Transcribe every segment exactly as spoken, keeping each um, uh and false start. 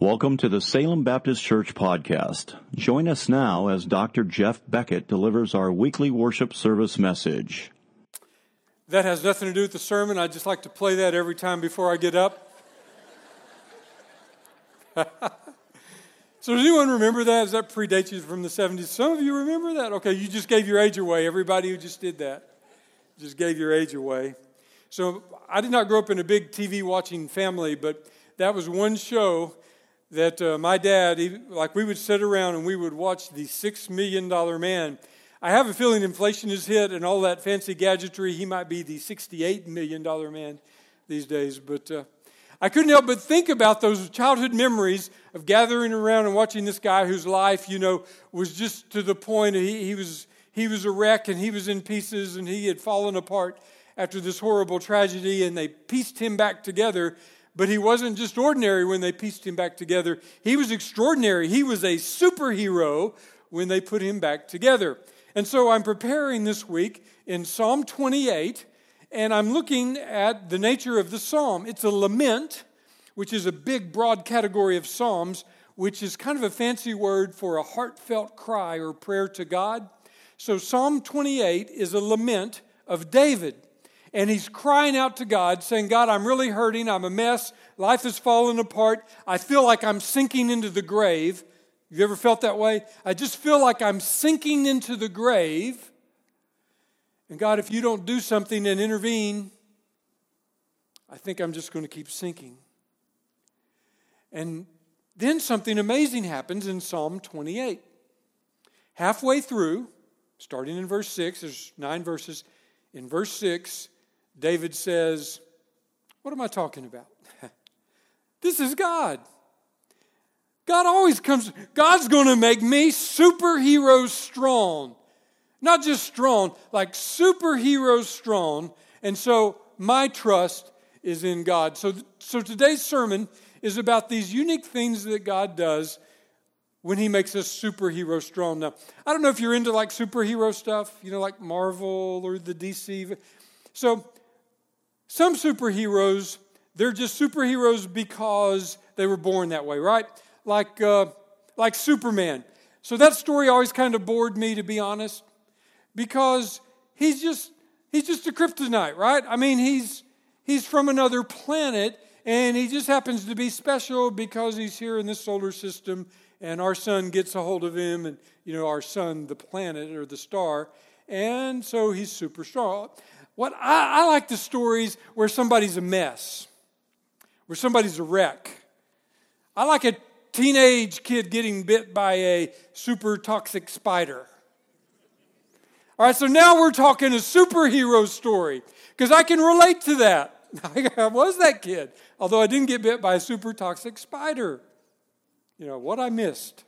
Welcome to the Salem Baptist Church podcast. Join us now as Doctor Jeff Beckett delivers our weekly worship service message. That has nothing to do with the sermon. I just like to play that every time before I get up. So does anyone remember that? Does that predate you from the seventies? Some of you remember that? Okay, you just gave your age away. Everybody who just did that just gave your age away. So I did not grow up in a big T V watching family, but that was one show that uh, my dad, he, like we would sit around and we would watch the Six Million Dollar Man. I have a feeling inflation has hit and all that fancy gadgetry, he might be the sixty-eight million dollar man these days. But uh, I couldn't help but think about those childhood memories of gathering around and watching this guy whose life, you know, was just to the point he, he was he was a wreck and he was in pieces and he had fallen apart after this horrible tragedy, and they pieced him back together. But he wasn't just ordinary when they pieced him back together. He was extraordinary. He was a superhero when they put him back together. And so I'm preparing this week in Psalm twenty-eight, and I'm looking at the nature of the psalm. It's a lament, which is a big, broad category of psalms, which is kind of a fancy word for a heartfelt cry or prayer to God. So Psalm twenty-eight is a lament of David. And he's crying out to God, saying, God, I'm really hurting. I'm a mess. Life has fallen apart. I feel like I'm sinking into the grave. You ever felt that way? I just feel like I'm sinking into the grave. And God, if you don't do something and intervene, I think I'm just going to keep sinking. And then something amazing happens in Psalm twenty-eight. Halfway through, starting in verse six, there's nine verses. In verse six, David says, what am I talking about? This is God. God always comes, God's going to make me superhero strong. Not just strong, like superhero strong. And so my trust is in God. So, so today's sermon is about these unique things that God does when he makes us superhero strong. Now, I don't know if you're into like superhero stuff, you know, like Marvel or the D C. So some superheroes, they're just superheroes because they were born that way, right? Like uh, like Superman. So that story always kind of bored me, to be honest, because he's just he's just a kryptonite, right? I mean, he's he's from another planet, and he just happens to be special because he's here in this solar system, and our sun gets a hold of him, and you know, our sun, the planet or the star, and so he's super strong. What I, I like the stories where somebody's a mess, where somebody's a wreck. I like a teenage kid getting bit by a super toxic spider. All right, so now we're talking a superhero story, because I can relate to that. I was that kid, although I didn't get bit by a super toxic spider. You know, what I missed.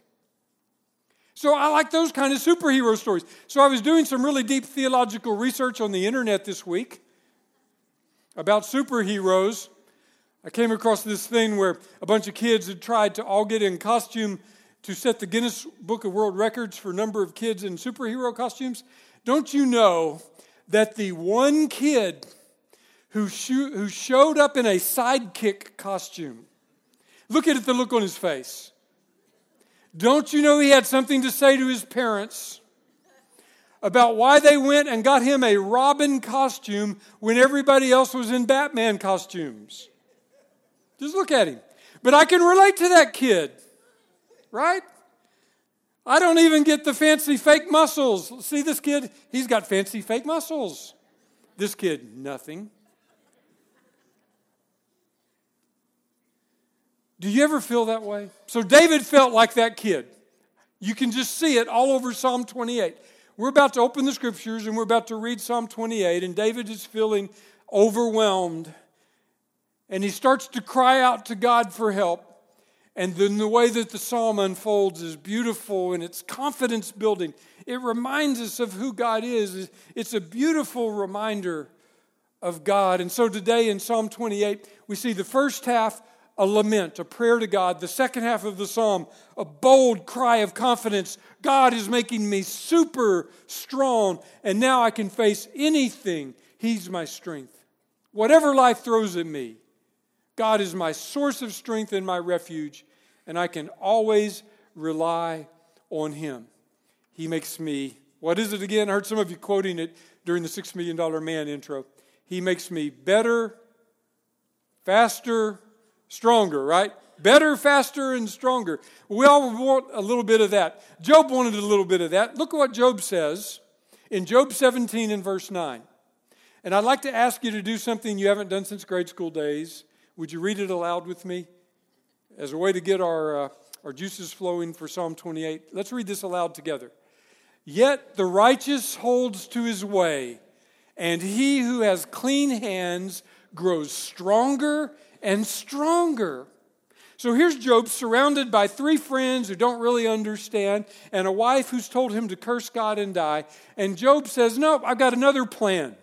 So I like those kind of superhero stories. So I was doing some really deep theological research on the internet this week about superheroes. I came across this thing where a bunch of kids had tried to all get in costume to set the Guinness Book of World Records for number of kids in superhero costumes. Don't you know that the one kid who, sho- who showed up in a sidekick costume, look at it, the look on his face. Don't you know he had something to say to his parents about why they went and got him a Robin costume when everybody else was in Batman costumes? Just look at him. But I can relate to that kid, right? I don't even get the fancy fake muscles. See this kid? He's got fancy fake muscles. This kid, nothing. Do you ever feel that way? So David felt like that kid. You can just see it all over Psalm twenty-eight. We're about to open the scriptures and we're about to read Psalm twenty-eight, and David is feeling overwhelmed. And he starts to cry out to God for help. And then the way that the psalm unfolds is beautiful, and it's confidence building. It reminds us of who God is. It's a beautiful reminder of God. And so today in Psalm twenty-eight, we see the first half, a lament, a prayer to God. The second half of the psalm, a bold cry of confidence. God is making me super strong, and now I can face anything. He's my strength. Whatever life throws at me, God is my source of strength and my refuge, and I can always rely on him. He makes me, what is it again? I heard some of you quoting it during the Six Million Dollar Man intro. He makes me better, faster, stronger, right? Better, faster, and stronger. We all want a little bit of that. Job wanted a little bit of that. Look at what Job says in Job seventeen and verse nine. And I'd like to ask you to do something you haven't done since grade school days. Would you read it aloud with me? As a way to get our, uh, our juices flowing for Psalm twenty-eight. Let's read this aloud together. Yet the righteous holds to his way, and he who has clean hands grows stronger and stronger. So here's Job surrounded by three friends who don't really understand and a wife who's told him to curse God and die. And Job says, no, I've got another plan.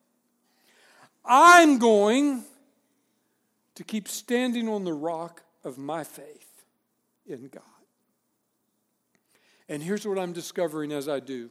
I'm going to keep standing on the rock of my faith in God. And here's what I'm discovering as I do.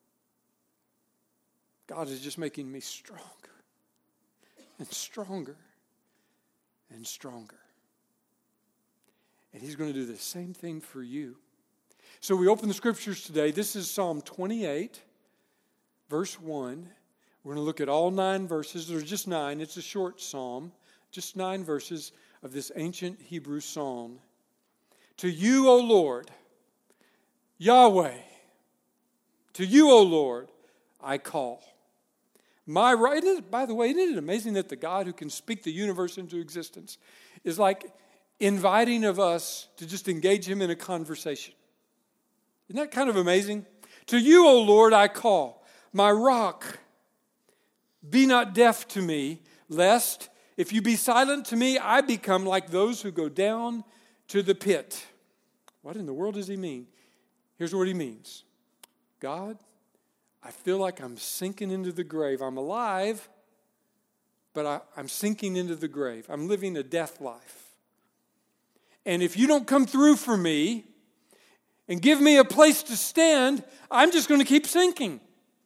God is just making me stronger and stronger and stronger. And he's going to do the same thing for you. So we open the scriptures today. This is Psalm twenty-eight, verse one. We're going to look at all nine verses. There's just nine. It's a short psalm. Just nine verses of this ancient Hebrew psalm. To you, O Lord, Yahweh, to you, O Lord, I call. My right, by the way, isn't it amazing that the God who can speak the universe into existence is like inviting of us to just engage him in a conversation? Isn't that kind of amazing? To you, O Lord, I call. My rock, be not deaf to me, lest if you be silent to me, I become like those who go down to the pit. What in the world does he mean? Here's what he means. God, I feel like I'm sinking into the grave. I'm alive, but I, I'm sinking into the grave. I'm living a death life. And if you don't come through for me and give me a place to stand, I'm just going to keep sinking.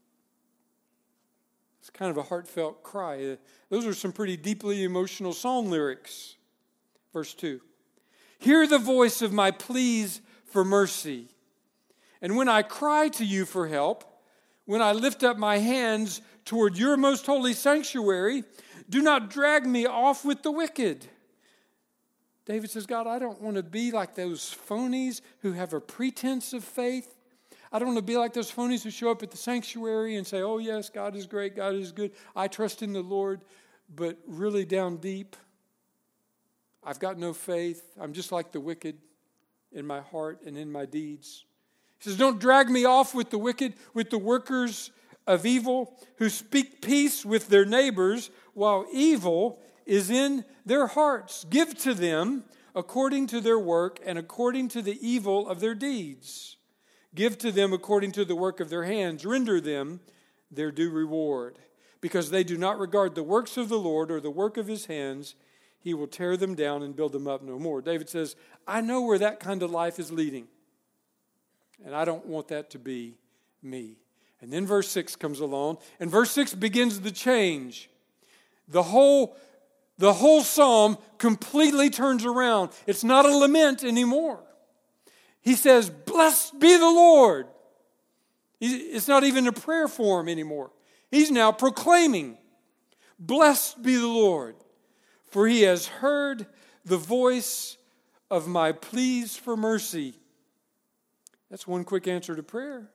It's kind of a heartfelt cry. Those are some pretty deeply emotional song lyrics. Verse two. Hear the voice of my pleas for mercy. And when I cry to you for help, when I lift up my hands toward your most holy sanctuary, do not drag me off with the wicked. David says, God, I don't want to be like those phonies who have a pretense of faith. I don't want to be like those phonies who show up at the sanctuary and say, oh yes, God is great, God is good. I trust in the Lord, but really down deep, I've got no faith. I'm just like the wicked in my heart and in my deeds. He says, don't drag me off with the wicked, with the workers of evil who speak peace with their neighbors while evil is in their hearts. Give to them according to their work and according to the evil of their deeds. Give to them according to the work of their hands. Render them their due reward. Because they do not regard the works of the Lord or the work of his hands, he will tear them down and build them up no more. David says, I know where that kind of life is leading. And I don't want that to be me. And then verse six comes along. And verse six begins the change. The whole, the whole psalm completely turns around. It's not a lament anymore. He says, blessed be the Lord. It's not even a prayer form anymore. He's now proclaiming, blessed be the Lord, for he has heard the voice of my pleas for mercy. That's one quick answer to prayer.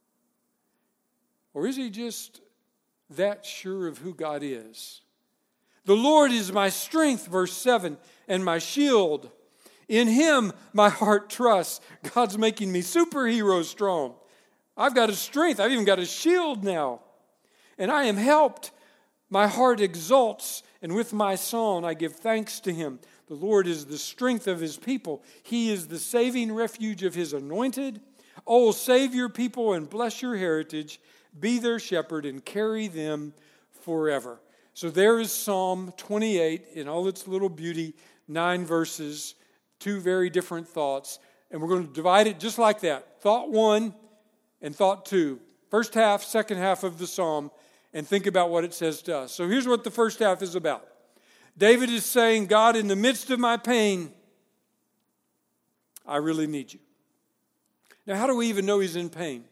Or is he just that sure of who God is? The Lord is my strength, verse seven, and my shield. In him my heart trusts. God's making me superhero strong. I've got a strength. I've even got a shield now. And I am helped. My heart exults, and with my song I give thanks to him. The Lord is the strength of his people. He is the saving refuge of his anointed. Oh, save your people and bless your heritage. Be their shepherd and carry them forever. So there is Psalm twenty-eight in all its little beauty, nine verses, two very different thoughts. And we're going to divide it just like that. Thought one and thought two. First half, second half of the psalm, and think about what it says to us. So here's what the first half is about. David is saying, God, in the midst of my pain, I really need you. Now, how do we even know he's in pain?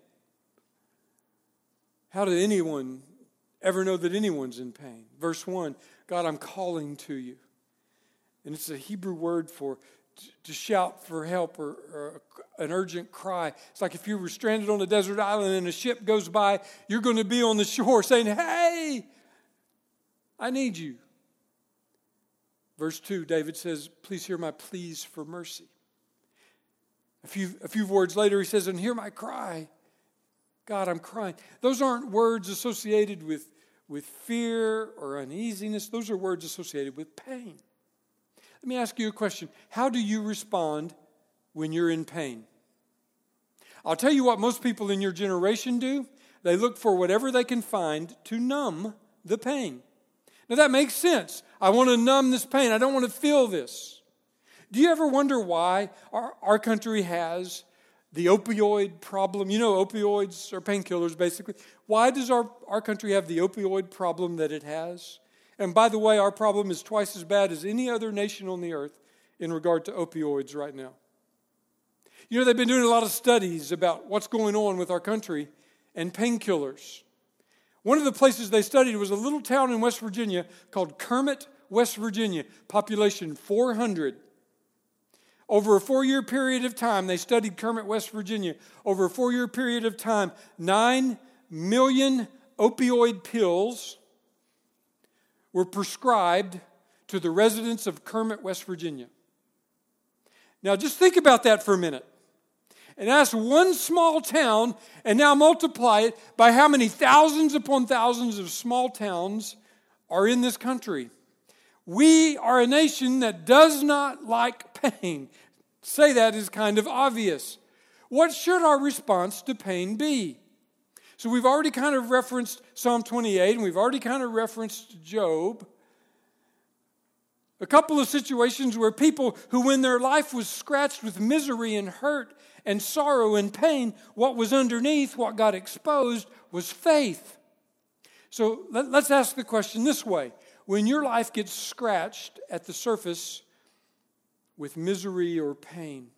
How did anyone ever know that anyone's in pain? Verse one, God, I'm calling to you. And it's a Hebrew word for to shout for help or, or an urgent cry. It's like if you were stranded on a desert island and a ship goes by, you're going to be on the shore saying, hey, I need you. Verse two, David says, please hear my pleas for mercy. A few, a few words later, he says, and hear my cry. God, I'm crying. Those aren't words associated with, with fear or uneasiness. Those are words associated with pain. Let me ask you a question. How do you respond when you're in pain? I'll tell you what most people in your generation do. They look for whatever they can find to numb the pain. Now that makes sense. I want to numb this pain. I don't want to feel this. Do you ever wonder why our, our country has the opioid problem? You know, opioids are painkillers, basically. Why does our, our country have the opioid problem that it has? And by the way, our problem is twice as bad as any other nation on the earth in regard to opioids right now. You know, they've been doing a lot of studies about what's going on with our country and painkillers. One of the places they studied was a little town in West Virginia called Kermit, West Virginia, population four hundred. Over a four-year period of time, they studied Kermit, West Virginia. Over a four-year period of time, nine million opioid pills were prescribed to the residents of Kermit, West Virginia. Now, just think about that for a minute. And that's one small town, and now multiply it by how many thousands upon thousands of small towns are in this country. We are a nation that does not like pain. Say that is kind of obvious. What should our response to pain be? So we've already kind of referenced Psalm twenty-eight, and we've already kind of referenced Job. A couple of situations where people who, when their life was scratched with misery and hurt and sorrow and pain, what was underneath, what got exposed, was faith. So let, let's ask the question this way. When your life gets scratched at the surface with misery or pain,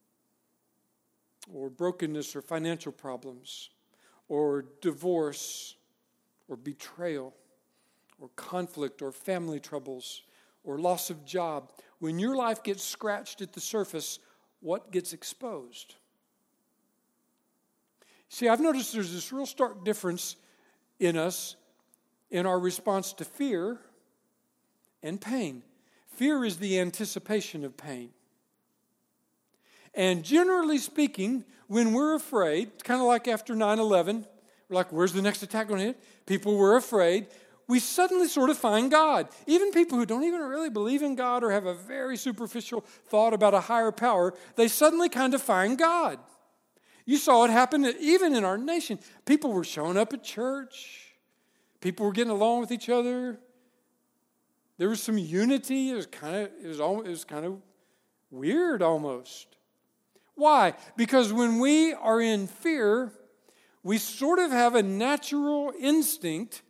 or brokenness or financial problems, or divorce, or betrayal, or conflict, or family troubles, or loss of job. When your life gets scratched at the surface, what gets exposed? See, I've noticed there's this real stark difference in us in our response to fear and pain. Fear is the anticipation of pain. And generally speaking, when we're afraid, it's kind of like after nine eleven, we're like, where's the next attack going to hit? People were afraid. We suddenly sort of find God. Even people who don't even really believe in God or have a very superficial thought about a higher power, they suddenly kind of find God. You saw it happen even in our nation. People were showing up at church. People were getting along with each other. There was some unity. It was kind of it was almost, it was kind of weird almost. Why? Because when we are in fear, we sort of have a natural instinct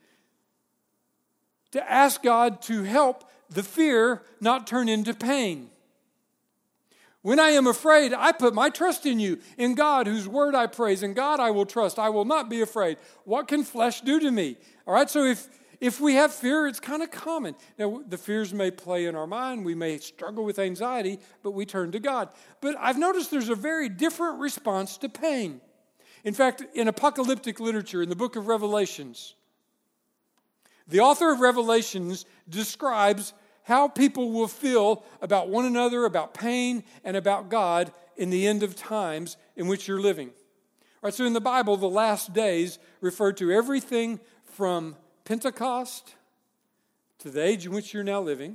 to ask God to help the fear not turn into pain. When I am afraid, I put my trust in you, in God, whose word I praise. In God I will trust. I will not be afraid. What can flesh do to me? All right, so if, if we have fear, it's kind of common. Now, the fears may play in our mind. We may struggle with anxiety, but we turn to God. But I've noticed there's a very different response to pain. In fact, in apocalyptic literature, in the book of Revelations, the author of Revelations describes how people will feel about one another, about pain, and about God in the end of times in which you're living. All right, so in the Bible, the last days refer to everything from Pentecost to the age in which you're now living.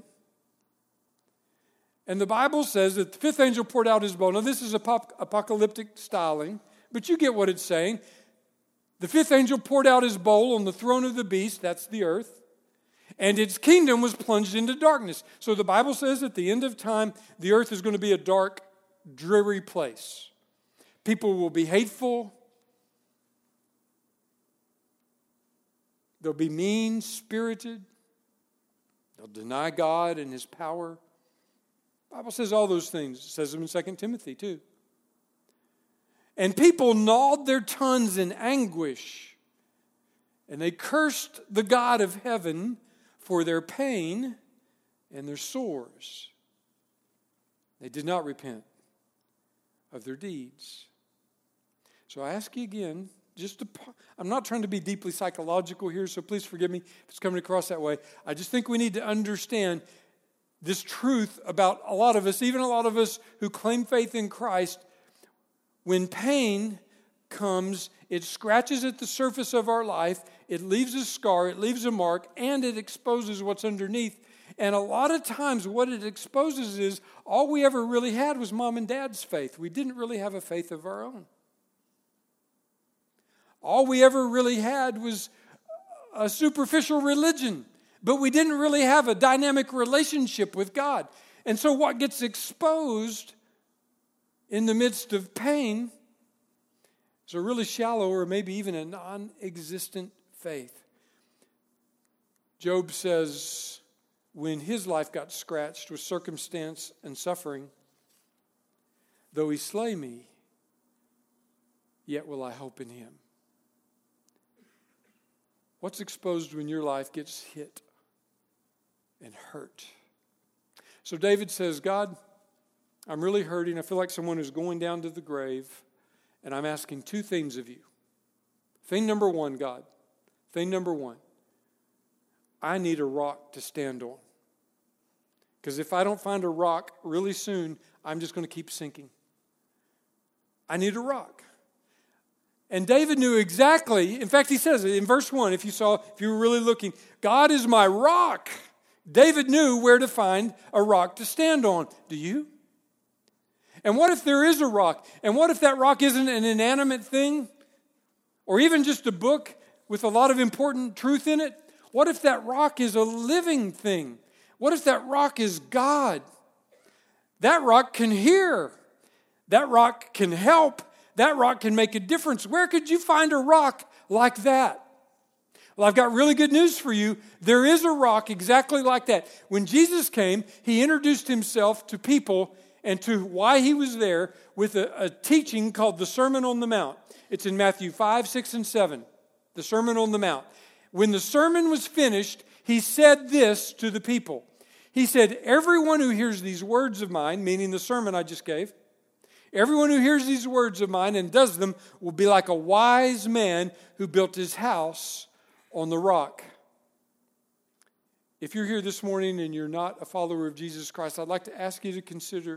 And the Bible says that the fifth angel poured out his bowl. Now, this is apocalyptic styling, but you get what it's saying. The fifth angel poured out his bowl on the throne of the beast, that's the earth, and its kingdom was plunged into darkness. So the Bible says at the end of time, the earth is going to be a dark, dreary place. People will be hateful. They'll be mean-spirited. They'll deny God and his power. The Bible says all those things. It says them in Second Timothy too. And people gnawed their tongues in anguish, and they cursed the God of heaven for their pain and their sores. They did not repent of their deeds. So I ask you again, just to, I'm not trying to be deeply psychological here, so please forgive me if it's coming across that way. I just think we need to understand this truth about a lot of us, even a lot of us who claim faith in Christ. When pain comes, it scratches at the surface of our life, it leaves a scar, it leaves a mark, and it exposes what's underneath. And a lot of times what it exposes is all we ever really had was mom and dad's faith. We didn't really have a faith of our own. All we ever really had was a superficial religion, but we didn't really have a dynamic relationship with God. And so what gets exposed in the midst of pain is a really shallow or maybe even a non-existent faith. Job says when his life got scratched with circumstance and suffering, though he slay me, yet will I hope in him. What's exposed when your life gets hit and hurt? So David says, God, I'm really hurting. I feel like someone is going down to the grave, and I'm asking two things of you. Thing number one, God, thing number one, I need a rock to stand on. Because if I don't find a rock really soon, I'm just going to keep sinking. I need a rock. And David knew exactly, in fact, he says it in verse one, if you saw, if you were really looking, God is my rock. David knew where to find a rock to stand on. Do you? And what if there is a rock? And what if that rock isn't an inanimate thing? Or even just a book with a lot of important truth in it? What if that rock is a living thing? What if that rock is God? That rock can hear. That rock can help. That rock can make a difference. Where could you find a rock like that? Well, I've got really good news for you. There is a rock exactly like that. When Jesus came, he introduced himself to people and to why he was there with a, a teaching called the Sermon on the Mount. It's in Matthew five, six, and seven, the Sermon on the Mount. When the sermon was finished, he said this to the people. He said, everyone who hears these words of mine, meaning the sermon I just gave, everyone who hears these words of mine and does them will be like a wise man who built his house on the rock. If you're here this morning and you're not a follower of Jesus Christ, I'd like to ask you to consider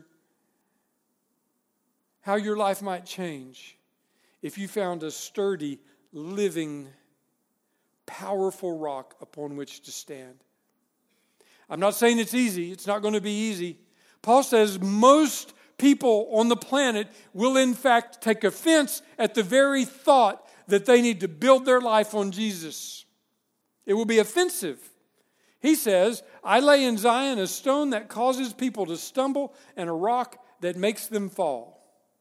how your life might change if you found a sturdy, living, powerful rock upon which to stand. I'm not saying it's easy. It's not going to be easy. Paul says most people on the planet will in fact take offense at the very thought that they need to build their life on Jesus. It will be offensive. He says, I lay in Zion a stone that causes people to stumble and a rock that makes them fall.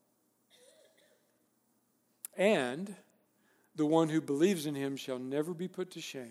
And the one who believes in him shall never be put to shame.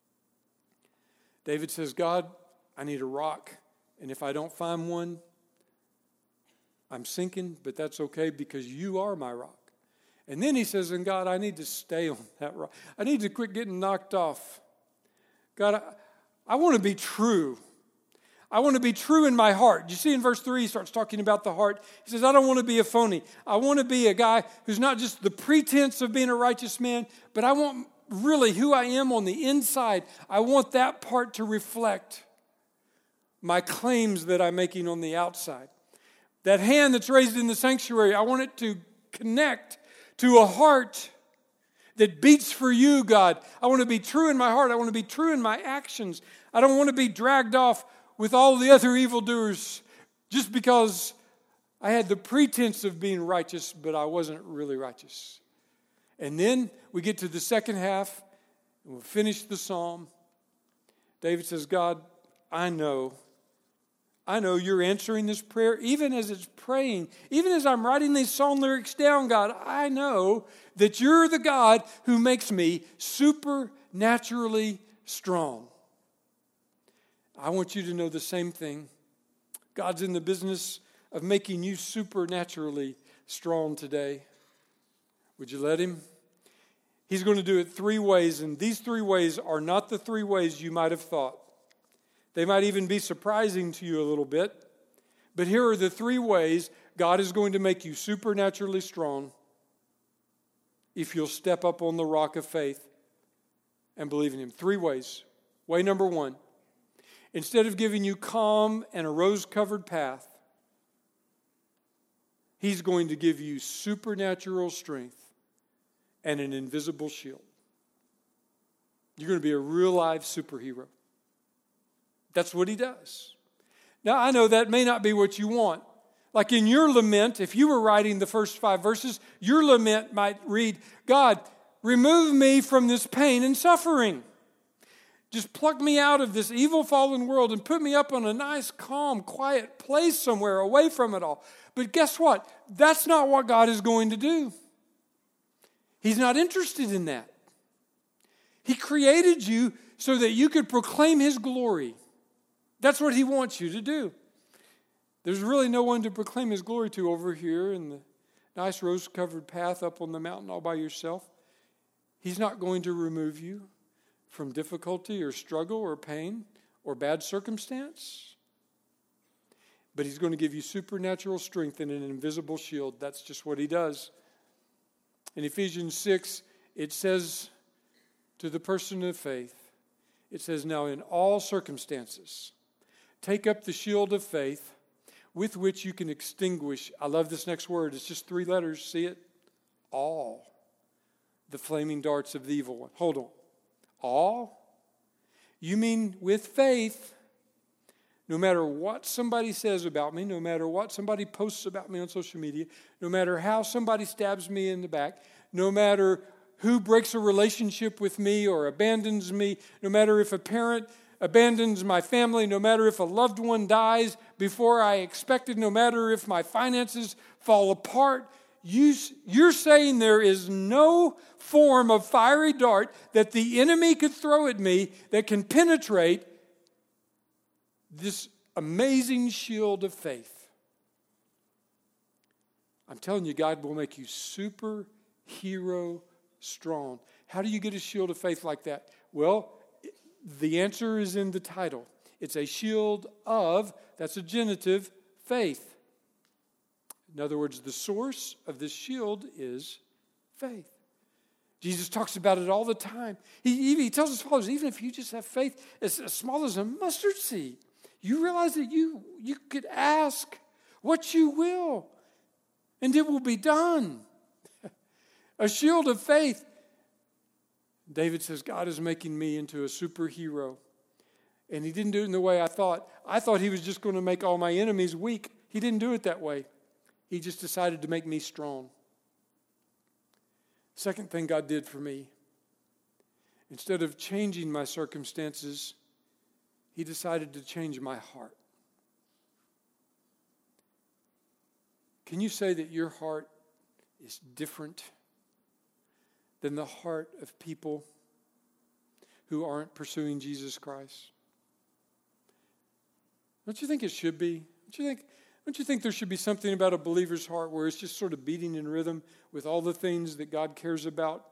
David says, God, I need a rock, and if I don't find one, I'm sinking, but that's okay because you are my rock. And then he says, and God, I need to stay on that rock. I need to quit getting knocked off. God, I, I want to be true. I want to be true in my heart. You see in verse three, he starts talking about the heart. He says, I don't want to be a phony. I want to be a guy who's not just the pretense of being a righteous man, but I want really who I am on the inside. I want that part to reflect my claims that I'm making on the outside. That hand that's raised in the sanctuary, I want it to connect to a heart that beats for you, God. I want to be true in my heart. I want to be true in my actions. I don't want to be dragged off with all the other evildoers just because I had the pretense of being righteous, but I wasn't really righteous. And then we get to the second half, and we'll finish the psalm. David says, God, I know I know you're answering this prayer even as it's praying. Even as I'm writing these song lyrics down, God, I know that you're the God who makes me supernaturally strong. I want you to know the same thing. God's in the business of making you supernaturally strong today. Would you let him? He's going to do it three ways, and these three ways are not the three ways you might have thought. They might even be surprising to you a little bit, but here are the three ways God is going to make you supernaturally strong if you'll step up on the rock of faith and believe in him. Three ways. Way number one, instead of giving you calm and a rose-covered path, he's going to give you supernatural strength and an invisible shield. You're going to be a real live superhero. That's what he does. Now, I know that may not be what you want. Like in your lament, if you were writing the first five verses, your lament might read, God, remove me from this pain and suffering. Just pluck me out of this evil fallen world and put me up on a nice, calm, quiet place somewhere away from it all. But guess what? That's not what God is going to do. He's not interested in that. He created you so that you could proclaim his glory. That's what he wants you to do. There's really no one to proclaim his glory to over here in the nice rose-covered path up on the mountain all by yourself. He's not going to remove you from difficulty or struggle or pain or bad circumstance. But he's going to give you supernatural strength and an invisible shield. That's just what he does. In Ephesians six, it says to the person of faith, it says, now in all circumstances, take up the shield of faith with which you can extinguish, I love this next word, it's just three letters, see it? All the flaming darts of the evil one. Hold on. All? You mean with faith, no matter what somebody says about me, no matter what somebody posts about me on social media, no matter how somebody stabs me in the back, no matter who breaks a relationship with me or abandons me, no matter if a parent abandons my family, no matter if a loved one dies before I expected, no matter if my finances fall apart, you, you're saying there is no form of fiery dart that the enemy could throw at me that can penetrate this amazing shield of faith. I'm telling you, God will make you superhero strong. How do you get a shield of faith like that? Well, the answer is in the title. It's a shield of, that's a genitive, faith. In other words, the source of this shield is faith. Jesus talks about it all the time. He, he tells his followers, even if you just have faith as, as small as a mustard seed, you realize that you, you could ask what you will, and it will be done. A shield of faith. David says, God is making me into a superhero. And he didn't do it in the way I thought. I thought he was just going to make all my enemies weak. He didn't do it that way. He just decided to make me strong. Second thing God did for me, instead of changing my circumstances, he decided to change my heart. Can you say that your heart is different than the heart of people who aren't pursuing Jesus Christ? Don't you think it should be? Don't you think, don't you think there should be something about a believer's heart where it's just sort of beating in rhythm with all the things that God cares about?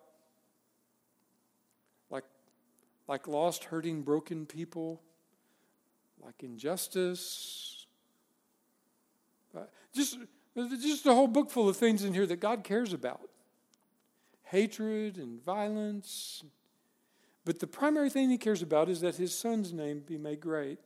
Like, like lost, hurting, broken people, like injustice. Uh, just, just a whole book full of things in here that God cares about. Hatred and violence. But the primary thing he cares about is that his son's name be made great.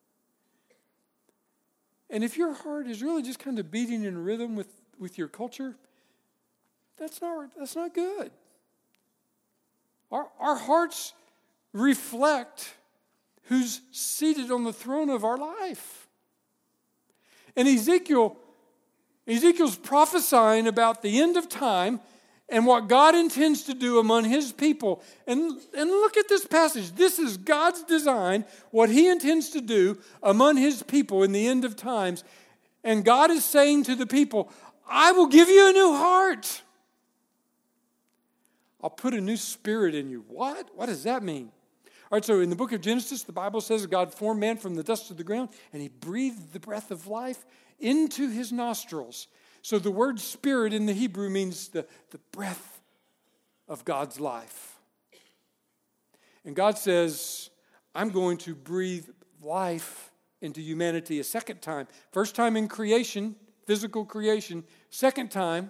And if your heart is really just kind of beating in rhythm with, with your culture, that's not, that's not good. Our, our hearts reflect who's seated on the throne of our life. And Ezekiel, Ezekiel's prophesying about the end of time and what God intends to do among his people. And, and look at this passage. This is God's design, what he intends to do among his people in the end of times. And God is saying to the people, I will give you a new heart. I'll put a new spirit in you. What? What does that mean? All right, so in the book of Genesis, the Bible says God formed man from the dust of the ground, and he breathed the breath of life into his nostrils. So the word spirit in the Hebrew means the, the breath of God's life. And God says, I'm going to breathe life into humanity a second time. First time in creation, physical creation. Second time,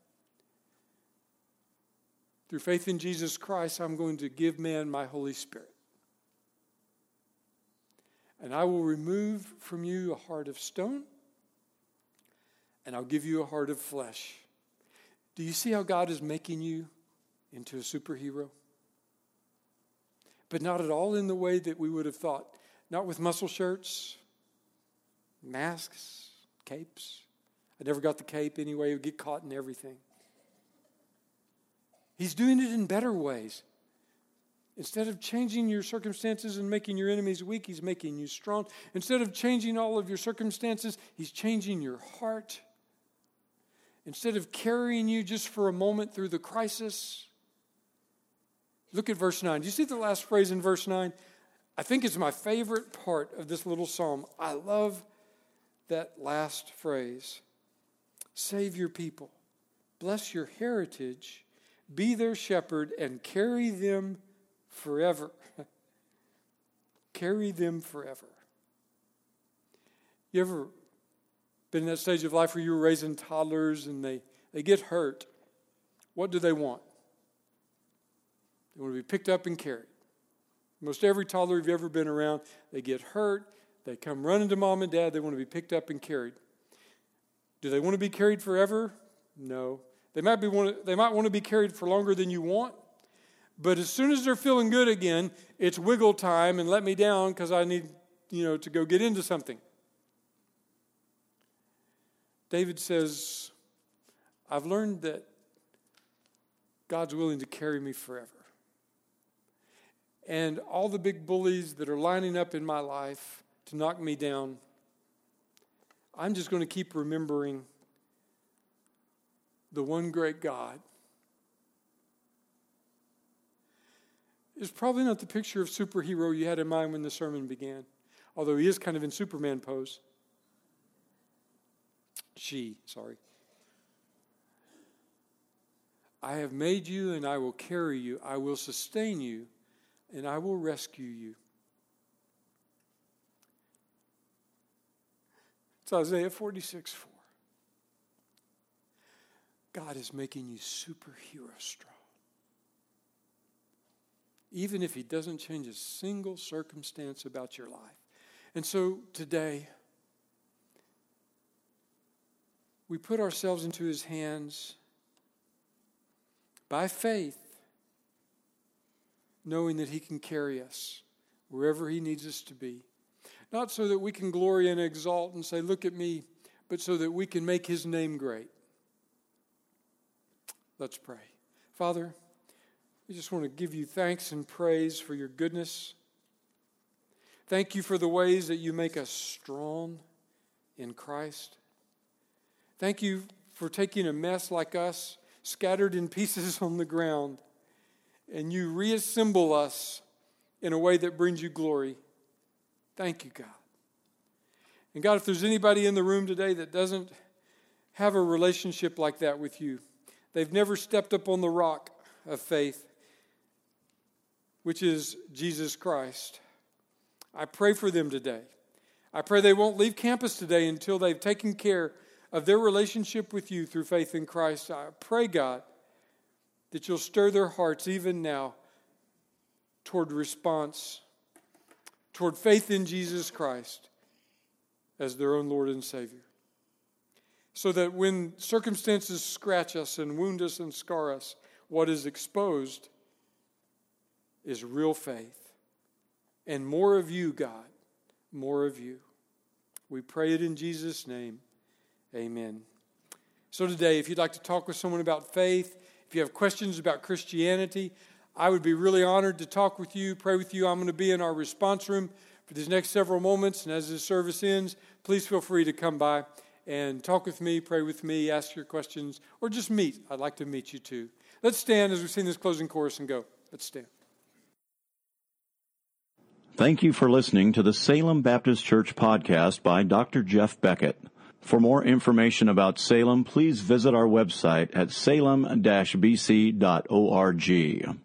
through faith in Jesus Christ, I'm going to give man my Holy Spirit. And I will remove from you a heart of stone, and I'll give you a heart of flesh. Do you see how God is making you into a superhero? But not at all in the way that we would have thought. Not with muscle shirts, masks, capes. I never got the cape anyway. It would get caught in everything. He's doing it in better ways. Instead of changing your circumstances and making your enemies weak, he's making you strong. Instead of changing all of your circumstances, he's changing your heart. Instead of carrying you just for a moment through the crisis, look at verse nine. Do you see the last phrase in verse nine? I think it's my favorite part of this little psalm. I love that last phrase. Save your people. Bless your heritage. Be their shepherd and carry them forever. Carry them forever. You ever been in that stage of life where you were raising toddlers and they, they get hurt? What do they want? They want to be picked up and carried. Most every toddler you've ever been around, they get hurt, they come running to mom and dad, they want to be picked up and carried. Do they want to be carried forever? No. They might be want, they might want to be carried for longer than you want, but as soon as they're feeling good again, it's wiggle time and let me down because I need, you know, to go get into something. David says, I've learned that God's willing to carry me forever. And all the big bullies that are lining up in my life to knock me down, I'm just going to keep remembering the one great God. It's probably not the picture of superhero you had in mind when the sermon began, although he is kind of in Superman pose. She, sorry. I have made you and I will carry you. I will sustain you and I will rescue you. It's Isaiah forty-six four. God is making you superhero strong. Even if he doesn't change a single circumstance about your life. And so today, we put ourselves into his hands by faith, knowing that he can carry us wherever he needs us to be. Not so that we can glory and exalt and say, look at me, but so that we can make his name great. Let's pray. Father, we just want to give you thanks and praise for your goodness. Thank you for the ways that you make us strong in Christ. Thank you for taking a mess like us, scattered in pieces on the ground, and you reassemble us in a way that brings you glory. Thank you, God. And God, if there's anybody in the room today that doesn't have a relationship like that with you, they've never stepped up on the rock of faith, which is Jesus Christ, I pray for them today. I pray they won't leave campus today until they've taken care of their relationship with you through faith in Christ. I pray, God, that you'll stir their hearts even now toward response, toward faith in Jesus Christ as their own Lord and Savior. So that when circumstances scratch us and wound us and scar us, what is exposed is real faith. And more of you, God, more of you. We pray it in Jesus' name. Amen. So today, if you'd like to talk with someone about faith, if you have questions about Christianity, I would be really honored to talk with you, pray with you. I'm going to be in our response room for these next several moments. And as this service ends, please feel free to come by and talk with me, pray with me, ask your questions, or just meet. I'd like to meet you too. Let's stand as we sing this closing chorus and go. Let's stand. Thank you for listening to the Salem Baptist Church podcast by Doctor Jeff Beckett. For more information about Salem, please visit our website at salem dash b c dot org.